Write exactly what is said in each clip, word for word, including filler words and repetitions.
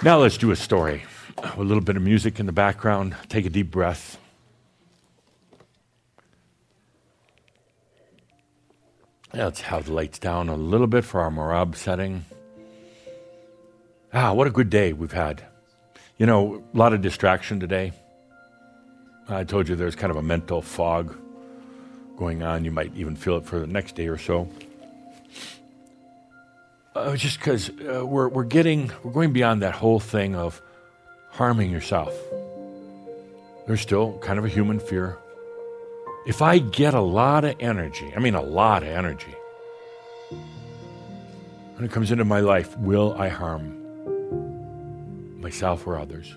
Now let's do a story. A little bit of music in the background. Take a deep breath. Let's have the lights down a little bit for our Morab setting. Ah, what a good day we've had. You know, a lot of distraction today. I told you there's kind of a mental fog going on. You might even feel it for the next day or so. Uh, just because uh, we're we're getting we're going beyond that whole thing of harming yourself. There's still kind of a human fear. If I get a lot of energy, I mean a lot of energy, when it comes into my life, will I harm myself or others?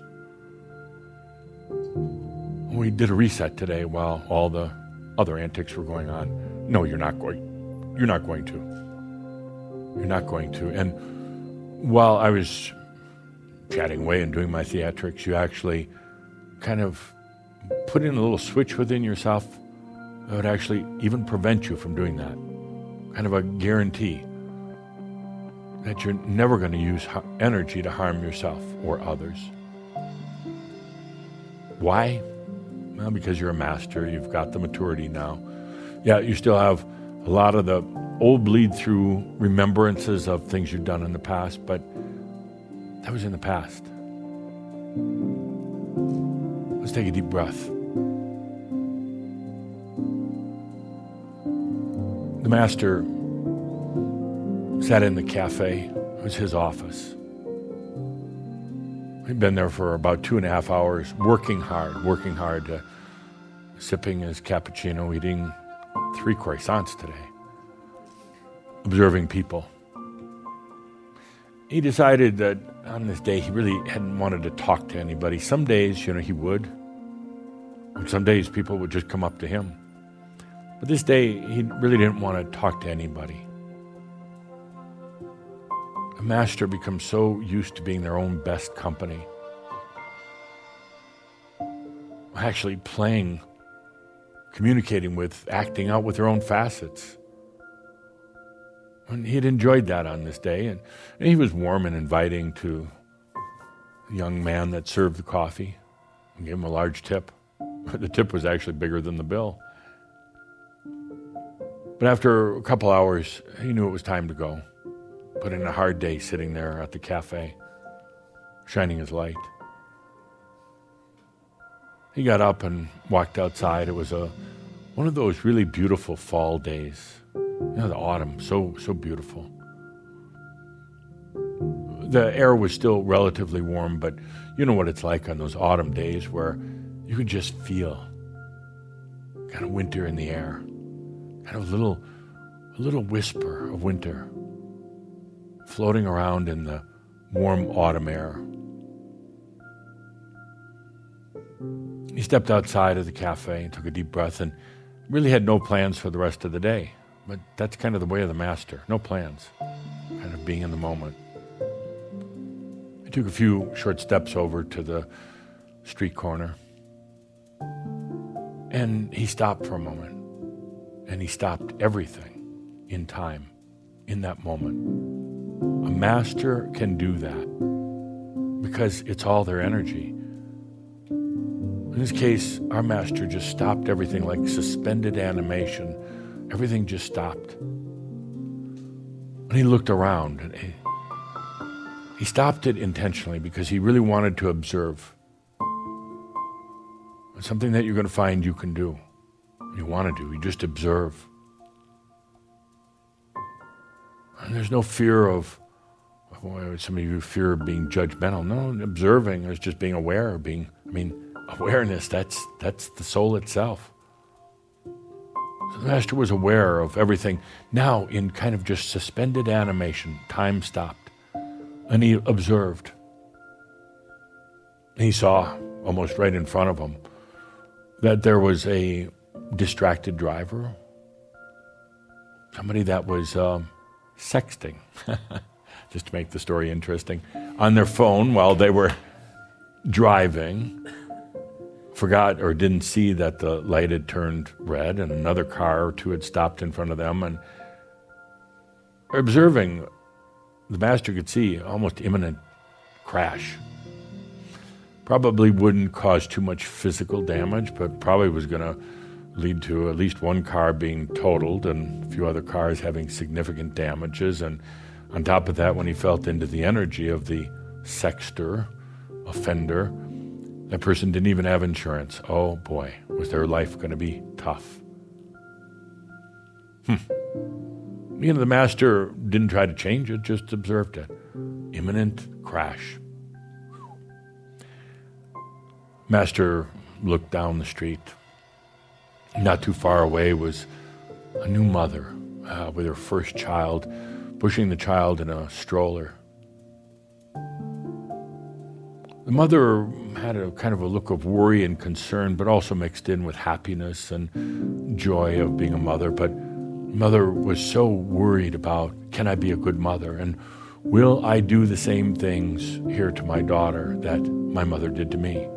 We did a reset today while all the other antics were going on. No, you're not going. You're not going to. You're not going to. And while I was chatting away and doing my theatrics, you actually kind of put in a little switch within yourself that would actually even prevent you from doing that. Kind of a guarantee that you're never going to use energy to harm yourself or others. Why? Well, because you're a master. You've got the maturity now. Yeah, you still have a lot of the old bleed-through remembrances of things you've done in the past, but that was in the past. Let's take a deep breath. The master sat in the cafe. It was his office. He'd been there for about two and a half hours, working hard, working hard, uh, sipping his cappuccino, eating three croissants today, observing people. He decided that on this day he really hadn't wanted to talk to anybody. Some days, you know, he would. And some days people would just come up to him. But this day, he really didn't want to talk to anybody. A master becomes so used to being their own best company. Actually playing, communicating with, acting out with their own facets. And he had enjoyed that on this day. And, and he was warm and inviting to the young man that served the coffee and gave him a large tip. The tip was actually bigger than the bill. But after a couple hours, he knew it was time to go. Put in a hard day sitting there at the cafe, shining his light. He got up and walked outside. It was a one of those really beautiful fall days. You know, the autumn, so so beautiful. The air was still relatively warm, but you know what it's like on those autumn days where you can just feel kind of winter in the air. Kind of a little, a little whisper of winter floating around in the warm autumn air. He stepped outside of the cafe and took a deep breath and really had no plans for the rest of the day. But that's kind of the way of the master. No plans. Kind of being in the moment. He took a few short steps over to the street corner. And he stopped for a moment. And he stopped everything in time, in that moment. A master can do that because it's all their energy. In this case, our master just stopped everything like suspended animation. Everything just stopped. And he looked around. And he, he stopped it intentionally because he really wanted to observe. It's something that you're going to find you can do. You want to do. You just observe. And there's no fear of, well, some of you fear of being judgmental. No, observing is just being aware, being, I mean, awareness, that's that's the soul itself. So the master was aware of everything. Now, in kind of just suspended animation, time stopped. And he observed. And he saw, almost right in front of him, that there was a distracted driver, somebody that was um, sexting, just to make the story interesting, on their phone while they were driving, forgot or didn't see that the light had turned red and another car or two had stopped in front of them, and observing, the master could see almost imminent crash. Probably wouldn't cause too much physical damage, but probably was going to lead to at least one car being totaled and a few other cars having significant damages. And on top of that, when he felt into the energy of the sexter, offender, that person didn't even have insurance. Oh boy, was their life going to be tough. Hmm. You know, the master didn't try to change it, just observed it. Imminent crash. Master looked down the street. Not too far away was a new mother uh, with her first child, pushing the child in a stroller. The mother had a kind of a look of worry and concern, but also mixed in with happiness and joy of being a mother. But mother was so worried about, can I be a good mother? And will I do the same things here to my daughter that my mother did to me?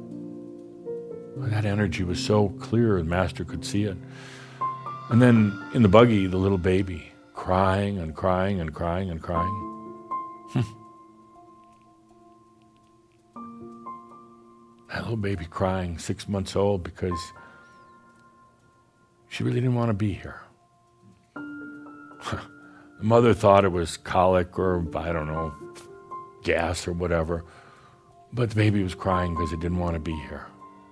That energy was so clear, the master could see it. And then in the buggy, the little baby, crying and crying and crying and crying. That little baby crying, six months old, because she really didn't want to be here. The mother thought it was colic or, I don't know, gas or whatever. But the baby was crying because it didn't want to be here.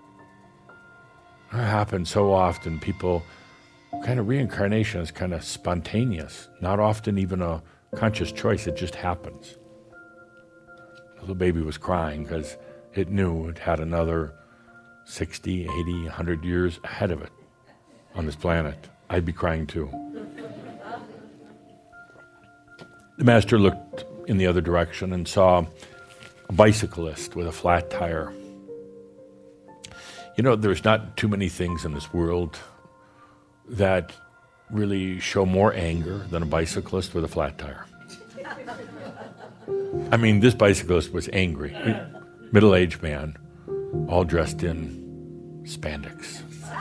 It happens so often. People, kind of reincarnation is kind of spontaneous, not often even a conscious choice. It just happens. The little baby was crying because it knew it had another sixty, eighty, one hundred years ahead of it on this planet. I'd be crying too. The master looked in the other direction and saw a bicyclist with a flat tire. You know, there's not too many things in this world that really show more anger than a bicyclist with a flat tire. I mean, this bicyclist was angry. Middle-aged man, all dressed in spandex.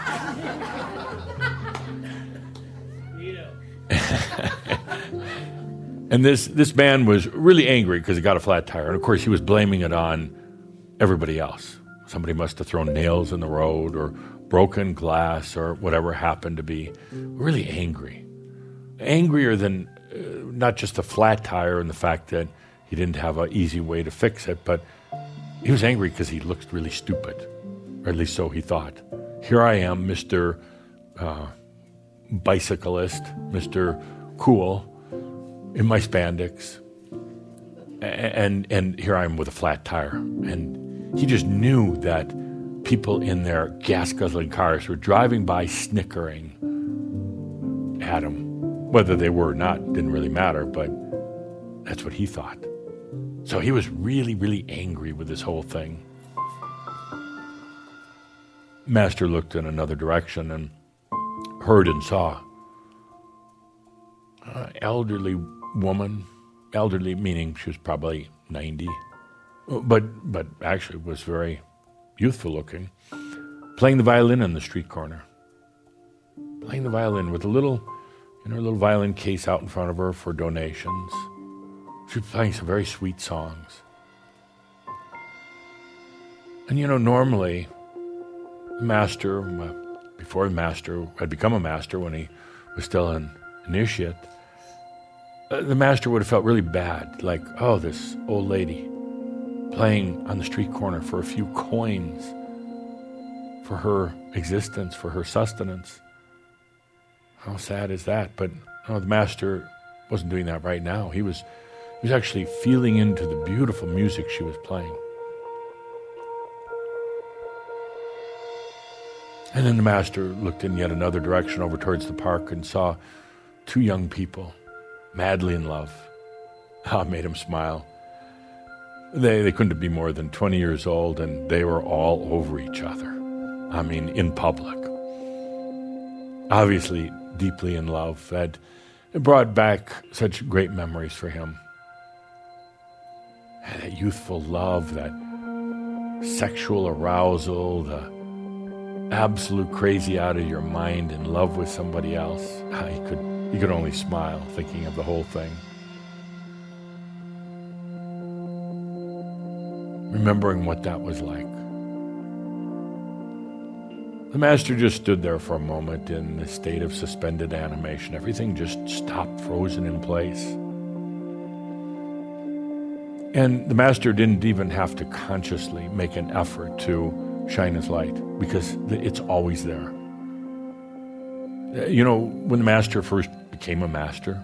And this, this man was really angry because he got a flat tire. And of course, he was blaming it on everybody else. Somebody must have thrown nails in the road or broken glass or whatever happened to be. Really angry. Angrier than uh, not just the flat tire and the fact that he didn't have an easy way to fix it, but he was angry because he looked really stupid, or at least so he thought. Here I am, Mister Uh, bicyclist, Mister Cool, in my spandex, and and here I am with a flat tire. And he just knew that people in their gas-guzzling cars were driving by snickering at him. Whether they were or not didn't really matter, but that's what he thought. So he was really, really angry with this whole thing. Master looked in another direction and heard and saw an elderly woman, elderly meaning she was probably ninety, but but actually was very youthful looking, playing the violin in the street corner. Playing the violin with a little, in her little violin case out in front of her for donations. She was playing some very sweet songs. And you know, normally, the master, before the master had become a master when he was still an initiate, uh, the master would have felt really bad, like, oh, this old lady playing on the street corner for a few coins for her existence, for her sustenance. How sad is that? But no, the master wasn't doing that right now. He was, he was actually feeling into the beautiful music she was playing. And then the master looked in yet another direction over towards the park and saw two young people madly in love. Ah, it made him smile. They they couldn't be more than twenty years old, and they were all over each other. I mean, in public. Obviously, deeply in love. That it brought back such great memories for him. And that youthful love, that sexual arousal, the absolute crazy out of your mind in love with somebody else. Ah, he could he could only smile thinking of the whole thing. remembering what that was like. The master just stood there for a moment in the state of suspended animation. Everything just stopped, frozen in place. And the master didn't even have to consciously make an effort to shine his light, because it's always there. You know, when the master first became a master,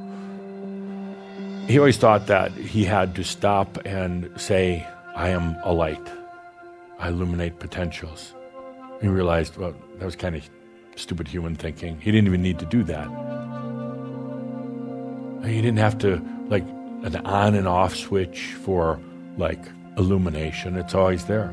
he always thought that he had to stop and say, I am a light. I illuminate potentials. He realized, well, that was kind of stupid human thinking. He didn't even need to do that. He didn't have to, like, an on and off switch for, like, illumination. It's always there.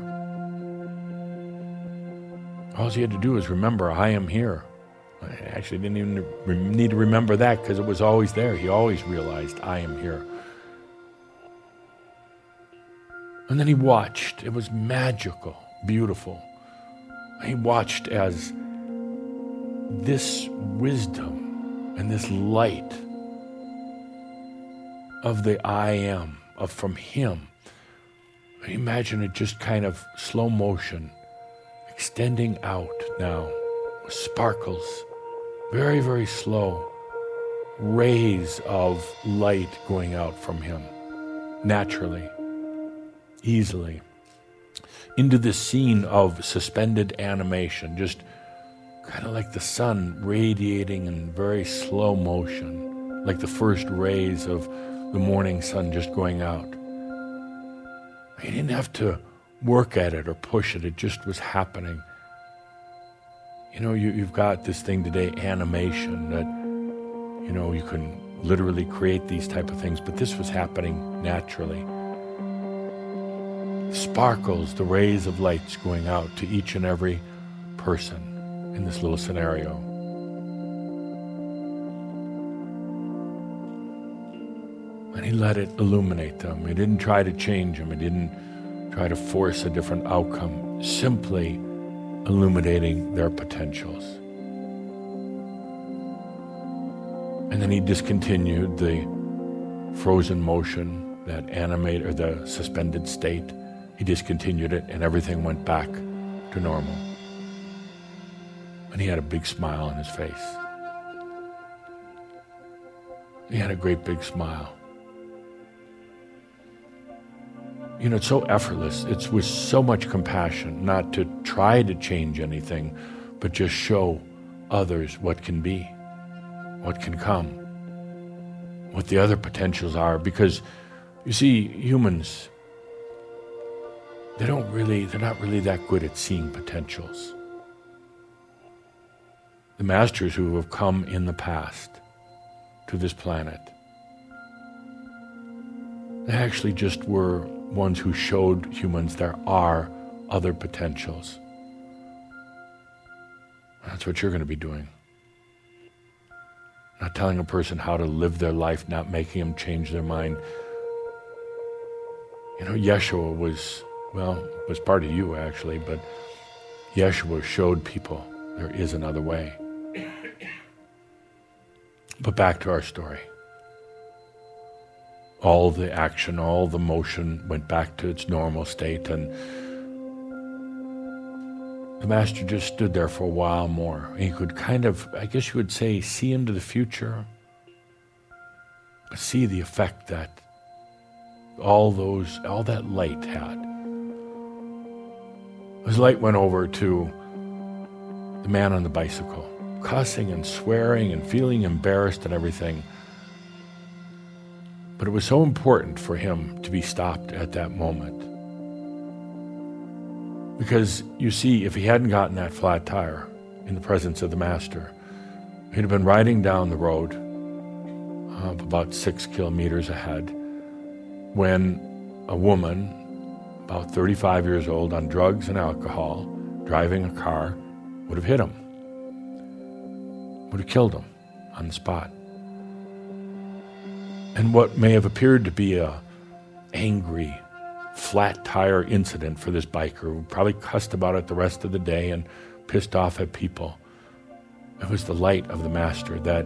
All he had to do was remember, I am here. I actually didn't even re- need to remember that, because it was always there. He always realized, I am here. And then he watched. It was magical, beautiful. He watched as this wisdom and this light of the I am, of from him. Imagine it just kind of slow motion, extending out now, with sparkles, very, very slow, rays of light going out from him, naturally, easily, into this scene of suspended animation, just kind of like the sun radiating in very slow motion, like the first rays of the morning sun just going out. He didn't have to work at it or push it. It just was happening. You know, you, you've got this thing today, animation, that, you know, you can literally create these type of things, but this was happening naturally. Sparkles, the rays of lights going out to each and every person in this little scenario. And he let it illuminate them. He didn't try to change them. He didn't try to force a different outcome. Simply illuminating their potentials. And then he discontinued the frozen motion, that animate or the suspended state. He discontinued it, and everything went back to normal. And he had a big smile on his face. He had a great big smile. You know, it's so effortless. It's with so much compassion, not to try to change anything, but just show others what can be, what can come, what the other potentials are. Because, you see, humans, they don't really, they're not really that good at seeing potentials. The masters who have come in the past to this planet, they actually just were ones who showed humans there are other potentials. That's what you're going to be doing. Not telling a person how to live their life, not making them change their mind. You know, Yeshua was, well, was part of you actually, but Yeshua showed people there is another way. But back to our story. All the action, all the motion went back to its normal state, and the master just stood there for a while more. He could kind of, I guess you would say, see into the future, see the effect that all those, all that light had. His light went over to the man on the bicycle, cussing and swearing and feeling embarrassed and everything. But it was so important for him to be stopped at that moment. Because, you see, if he hadn't gotten that flat tire in the presence of the master, he'd have been riding down the road uh, about six kilometers ahead when a woman, about thirty-five years old, on drugs and alcohol, driving a car, would have hit him, would have killed him on the spot. And what may have appeared to be a angry, flat tire incident for this biker, who probably cussed about it the rest of the day and pissed off at people, it was the light of the master that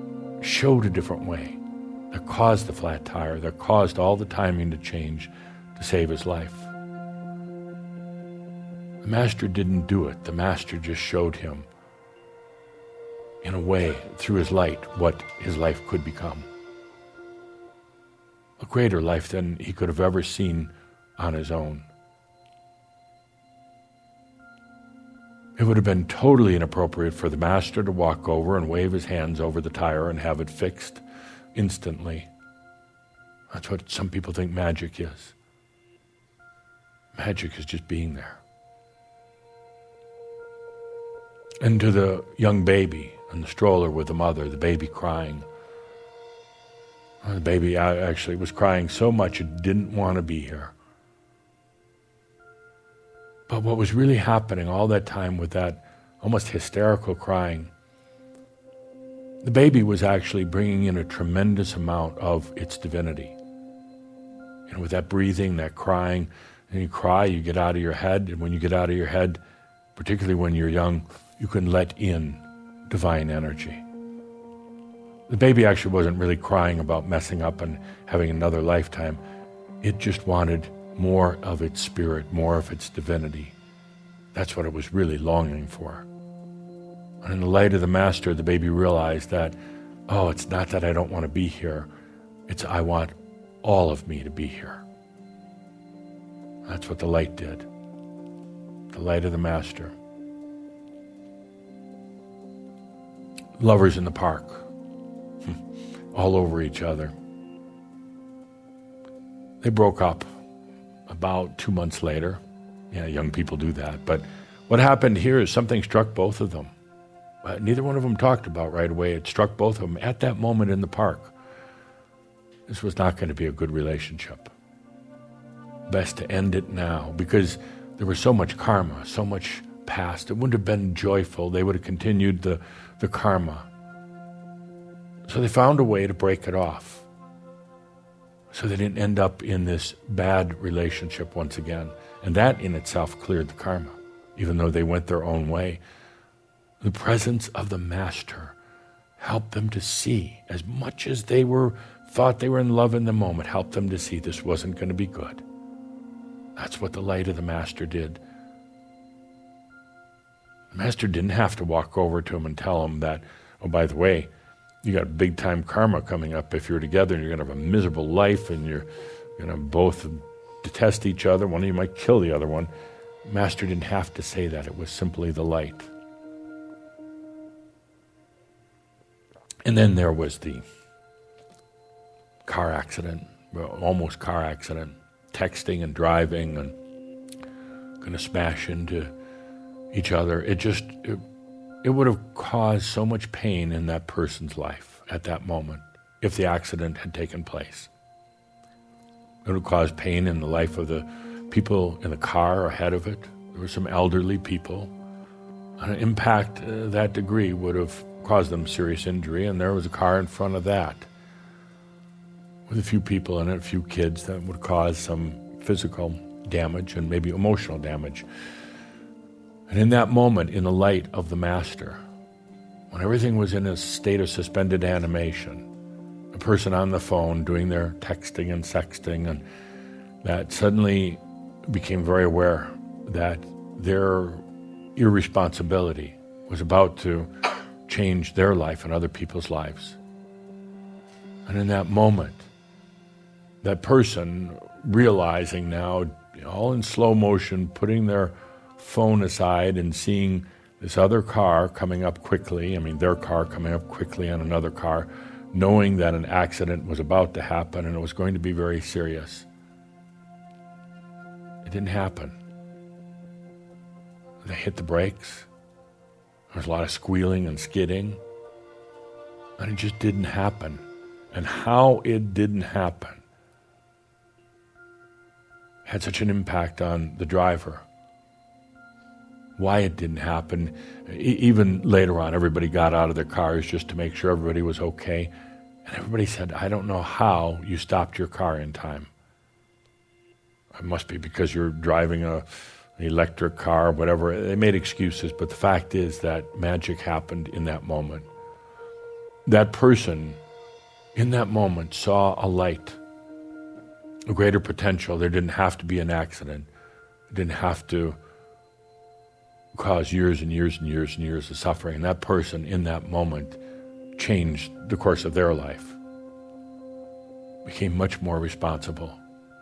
showed a different way, that caused the flat tire, that caused all the timing to change to save his life. The master didn't do it. The master just showed him, in a way, through his light, what his life could become. A greater life than he could have ever seen on his own. It would have been totally inappropriate for the master to walk over and wave his hands over the tire and have it fixed instantly. That's what some people think magic is. Magic is just being there. And to the young baby in the stroller with the mother, the baby crying. The baby actually was crying so much it didn't want to be here. But what was really happening all that time with that almost hysterical crying, the baby was actually bringing in a tremendous amount of its divinity. And with that breathing, that crying, and you cry, you get out of your head, and when you get out of your head, particularly when you're young, you can let in divine energy. The baby actually wasn't really crying about messing up and having another lifetime. It just wanted more of its spirit, more of its divinity. That's what it was really longing for. And in the light of the master, the baby realized that, oh, it's not that I don't want to be here. It's I want all of me to be here. That's what the light did. The light of the master. Lovers in the park, all over each other. They broke up about two months later. Yeah, young people do that. But what happened here is something struck both of them. Uh, neither one of them talked about right away. It struck both of them at that moment in the park. This was not going to be a good relationship. Best to end it now, because there was so much karma, so much past. It wouldn't have been joyful. They would have continued the, the karma. So they found a way to break it off, so they didn't end up in this bad relationship once again. And that in itself cleared the karma, even though they went their own way. The presence of the master helped them to see, as much as they were thought they were in love in the moment, helped them to see this wasn't going to be good. That's what the light of the master did. The master didn't have to walk over to him and tell him that, oh, by the way, you got big time karma coming up if you're together, and you're going to have a miserable life, and you're going to both detest each other. One of you might kill the other one. Master didn't have to say that. It was simply the light. And then there was the car accident, almost car accident, texting and driving and going to smash into each other. It just, it, it would have caused so much pain in that person's life at that moment if the accident had taken place. It would have caused pain in the life of the people in the car ahead of it. There were some elderly people. An impact uh, that degree would have caused them serious injury, and there was a car in front of that with a few people in it, a few kids, that would cause some physical damage and maybe emotional damage. And in that moment, in the light of the master, when everything was in a state of suspended animation, a person on the phone doing their texting and sexting, and that suddenly became very aware that their irresponsibility was about to change their life and other people's lives. And in that moment, that person realizing now, you know, all in slow motion, putting their phone aside and seeing this other car coming up quickly, I mean their car coming up quickly on another car, knowing that an accident was about to happen and it was going to be very serious. It didn't happen. They hit the brakes. There was a lot of squealing and skidding, and it just didn't happen. And how it didn't happen had such an impact on the driver. Why it didn't happen, e- even later on, everybody got out of their cars just to make sure everybody was okay. And everybody said, I don't know how you stopped your car in time. It must be because you're driving a an electric car, whatever. They made excuses, but the fact is that magic happened in that moment. That person, in that moment, saw a light. a greater potential. There didn't have to be an accident. It didn't have to cause years and years and years and years of suffering. And that person in that moment changed the course of their life, became much more responsible,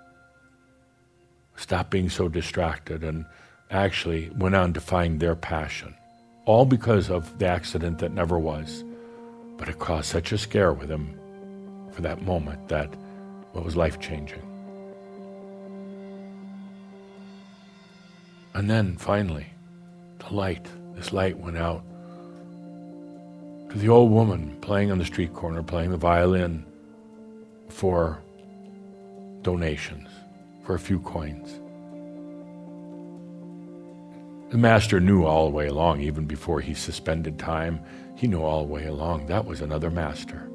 stopped being so distracted, and actually went on to find their passion. All because of the accident that never was. But it caused such a scare with him for that moment that it was life-changing. And then finally, the light, this light went out to the old woman playing on the street corner, playing the violin for donations, for a few coins. The master knew all the way along, even before he suspended time, he knew all the way along that was another master.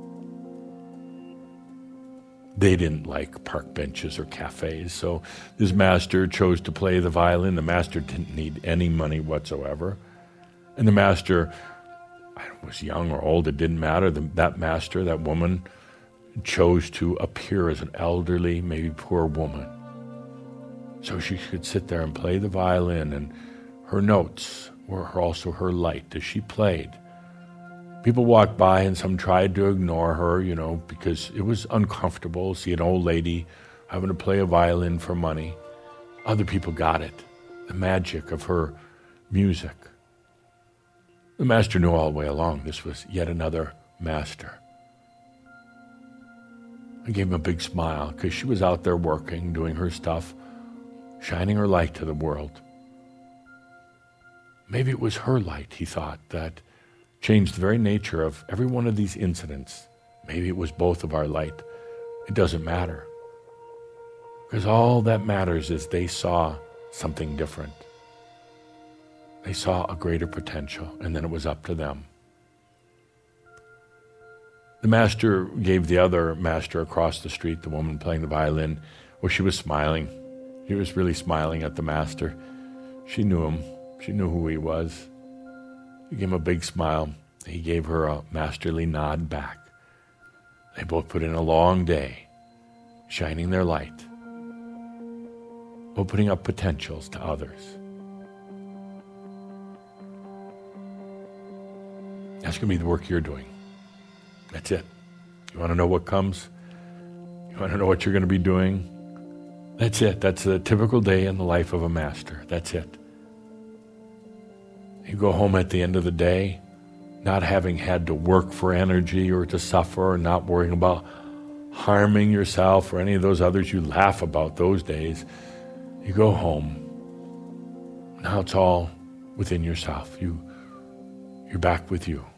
They didn't like park benches or cafes, so this master chose to play the violin. The master didn't need any money whatsoever. And the master, I don't know, was young or old, it didn't matter. The, that master, that woman, chose to appear as an elderly, maybe poor woman. So she could sit there and play the violin, and her notes were also her light as she played. People walked by and some tried to ignore her, you know, because it was uncomfortable to see an old lady having to play a violin for money. Other people got it, the magic of her music. The master knew all the way along this was yet another master. I gave him a big smile because she was out there working, doing her stuff, shining her light to the world. Maybe it was her light, he thought, that changed the very nature of every one of these incidents. Maybe it was both of our light. It doesn't matter. Because all that matters is they saw something different. They saw a greater potential, and then it was up to them. The master gave the other master across the street, the woman playing the violin, well, she was smiling. She was really smiling at the master. She knew him. She knew who he was. He gave him a big smile. He gave her a masterly nod back. They both put in a long day, shining their light, opening up potentials to others. That's going to be the work you're doing. That's it. You want to know what comes? You want to know what you're going to be doing? That's it. That's a typical day in the life of a master. That's it. You go home at the end of the day, not having had to work for energy or to suffer, or not worrying about harming yourself or any of those others you laugh about those days. You go home. Now it's all within yourself. You, you're back with you.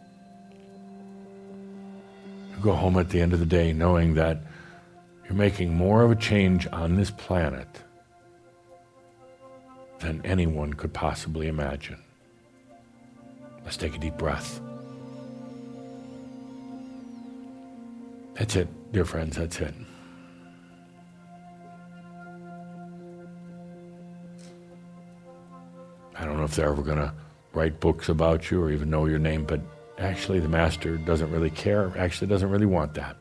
You go home at the end of the day knowing that you're making more of a change on this planet than anyone could possibly imagine. Let's take a deep breath. That's it, dear friends, that's it. I don't know if they're ever going to write books about you or even know your name, but actually the master doesn't really care, actually doesn't really want that.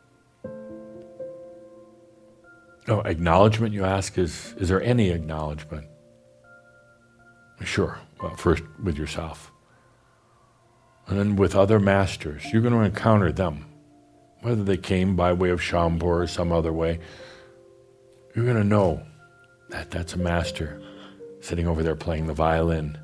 No, acknowledgement, you ask, is, is there any acknowledgement? Sure, well, first with yourself. And then with other masters, you're going to encounter them. Whether they came by way of Shambhala or some other way, you're going to know that that's a master sitting over there playing the violin.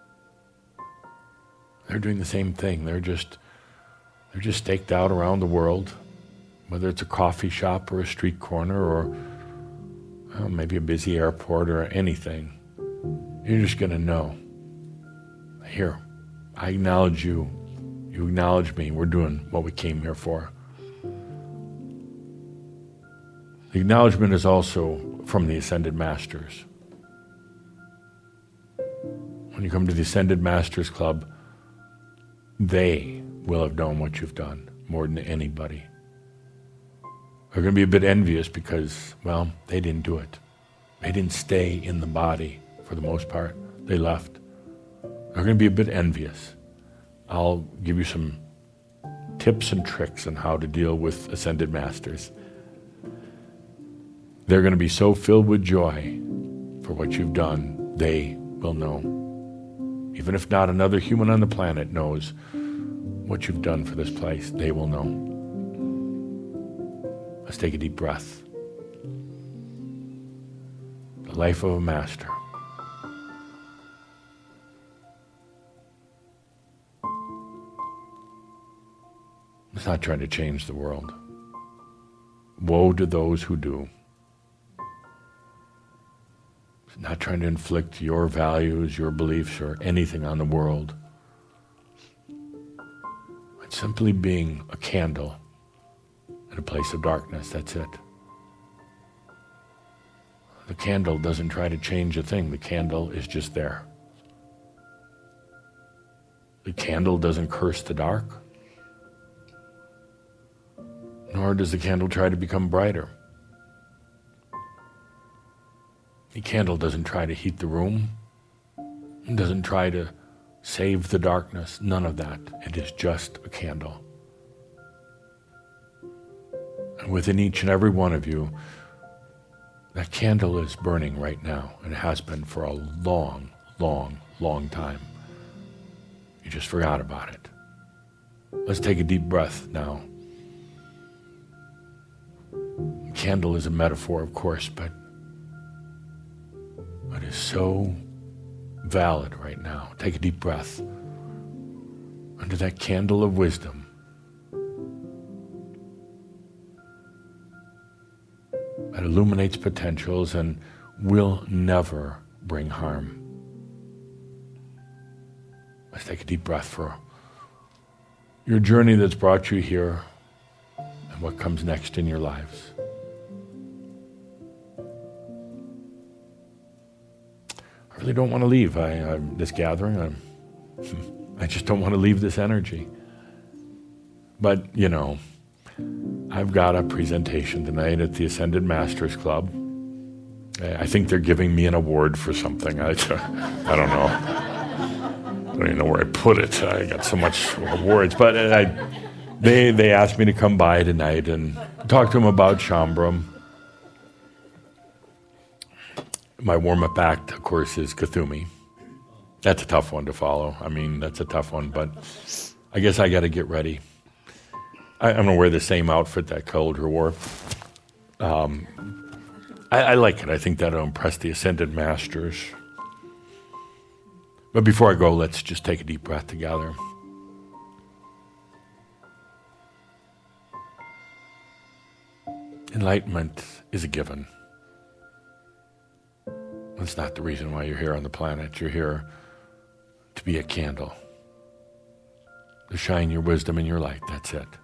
They're doing the same thing. They're just, they're just staked out around the world, whether it's a coffee shop or a street corner or well, maybe a busy airport or anything. You're just going to know. Here, I acknowledge you. You acknowledge me. We're doing what we came here for. The acknowledgement is also from the Ascended Masters. When you come to the Ascended Masters Club, they will have known what you've done more than anybody. They're going to be a bit envious because, well, they didn't do it. They didn't stay in the body for the most part. They left. They're going to be a bit envious. I'll give you some tips and tricks on how to deal with Ascended Masters. They're going to be so filled with joy for what you've done, they will know. Even if not another human on the planet knows what you've done for this place, they will know. Let's take a deep breath. The life of a master. It's not trying to change the world. Woe to those who do. It's not trying to inflict your values, your beliefs, or anything on the world. It's simply being a candle in a place of darkness. That's it. The candle doesn't try to change a thing. The candle is just there. The candle doesn't curse the dark. Nor does the candle try to become brighter. The candle doesn't try to heat the room. It doesn't try to save the darkness. None of that. It is just a candle. And within each and every one of you, that candle is burning right now, and it has been for a long, long, long time. You just forgot about it. Let's take a deep breath now. Candle is a metaphor, of course, but it is so valid right now. Take a deep breath. Under that candle of wisdom, that illuminates potentials and will never bring harm. Let's take a deep breath for your journey that's brought you here and what comes next in your lives. I really don't want to leave I, I'm, this gathering. I'm, I just don't want to leave this energy. But, you know, I've got a presentation tonight at the Ascended Masters Club. I think they're giving me an award for something. I, I don't know. I don't even know where I put it. I got so much awards. But I, they they asked me to come by tonight and talk to them about Shaumbra. My warm-up act, of course, is Kuthumi. That's a tough one to follow. I mean, that's a tough one, but I guess I got to get ready. I, I'm going to wear the same outfit that Kaldra wore. Um, I, I like it. I think that'll impress the Ascended Masters. But before I go, let's just take a deep breath together. Enlightenment is a given. That's not the reason why you're here on the planet. You're here to be a candle, to shine your wisdom and your light. That's it.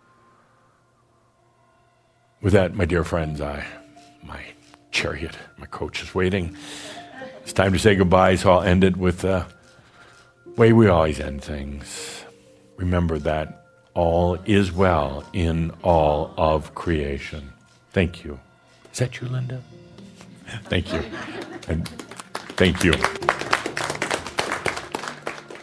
With that, my dear friends, I, my chariot, my coach is waiting. It's time to say goodbye, so I'll end it with the way we always end things. Remember that all is well in all of creation. Thank you. Is that you, Linda? Thank you. And thank you.